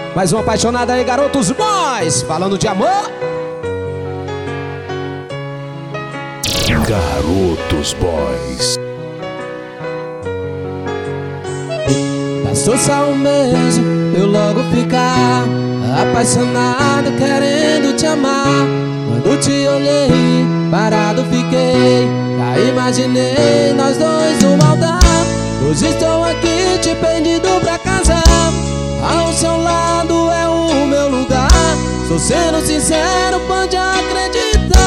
Mais uma apaixonada aí, garotos boys, falando de amor. Garotos Boys. Passou só um mês, eu logo ficar apaixonado, querendo te amar. Quando te olhei, parado fiquei, já imaginei nós dois no altar. Hoje estou aqui te pedindo pra casar, ao seu lado é o meu lugar. Sou sendo sincero, pode acreditar.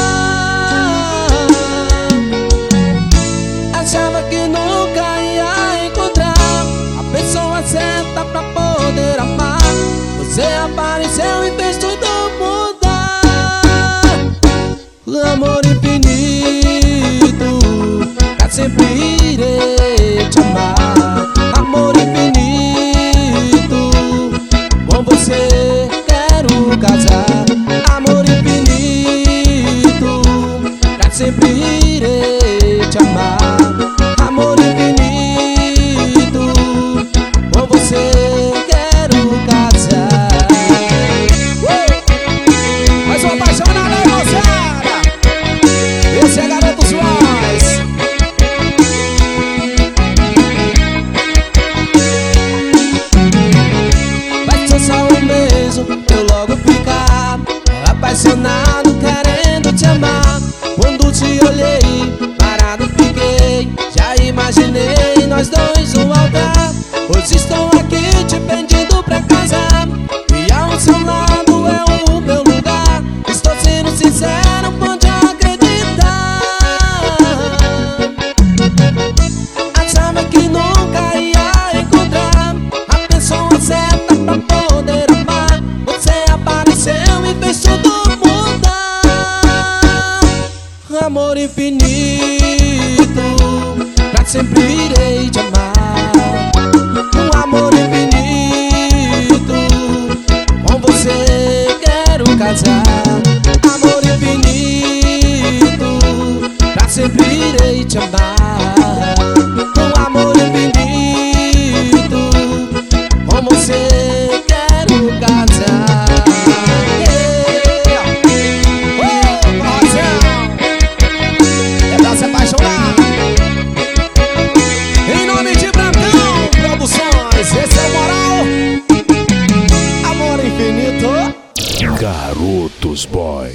Achava que nunca ia encontrar a pessoa certa pra poder amar. Você apareceu e fez tudo mudar. Amor infinito, pra sempre irei te amar. Amor infinito, com você quero casar. Amor infinito, pra sempre irei te amar. Amor infinito, com você quero casar. Mais uma apaixonada aí, moçada. Esse é Garotos Boys. Passou só um mês, eu logo ficar apaixonado, querendo te amar. Quando te olhei, parado fiquei, já imaginei nós dois no altar. Hoje estou aqui te pedindo pra casar, e ao seu lado é o meu lugar. Estou sendo sincero, pode acreditar. Achava que nunca ia encontrar a pessoa certa pra poder amar. Você apareceu e fez tudo mudar. Amor infinito, pra sempre irei te amar. Um amor infinito, com você quero casar. Amor infinito, pra sempre irei te amar. Um amor infinito, com você quero casar. É pra se apaixonar. Em nome de Brandão Produções, esse é o Moral. Amor infinito. Garotos Boys.